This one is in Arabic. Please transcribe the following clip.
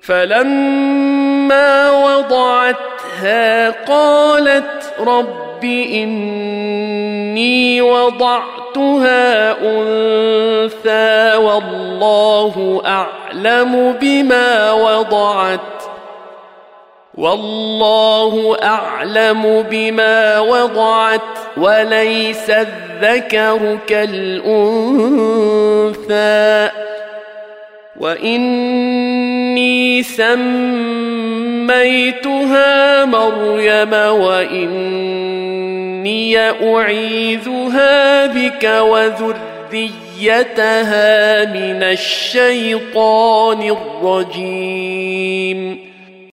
فلما وضعتها قالت رب إني وضعتها أنثى والله أعلم بما وضعت وليس الذكر كالأنثى وإني سميتها مريم وإني أعيذها بك وذريتها من الشيطان الرجيم